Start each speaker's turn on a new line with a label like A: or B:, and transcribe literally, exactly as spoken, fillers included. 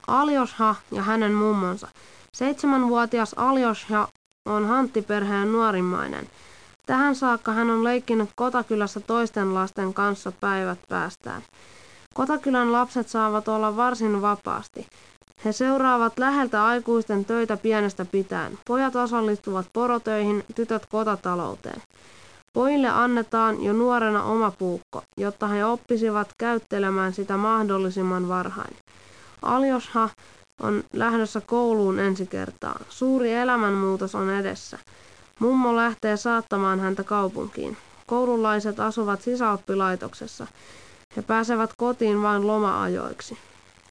A: Aljosha ja hänen mummonsa. Seitsemänvuotias Aljosha on Hantti-perheen nuorimmainen. Tähän saakka hän on leikkinyt kotakylässä toisten lasten kanssa päivät päästään. Kotakylän lapset saavat olla varsin vapaasti. He seuraavat läheltä aikuisten töitä pienestä pitäen. Pojat osallistuvat porotöihin, tytöt kotatalouteen. Pojille annetaan jo nuorena oma puukko, jotta he oppisivat käyttelemään sitä mahdollisimman varhain. Aljosha on lähdössä kouluun ensi kertaa. Suuri elämänmuutos on edessä. Mummo lähtee saattamaan häntä kaupunkiin. Koululaiset asuvat sisäoppilaitoksessa. He pääsevät kotiin vain loma-ajoiksi.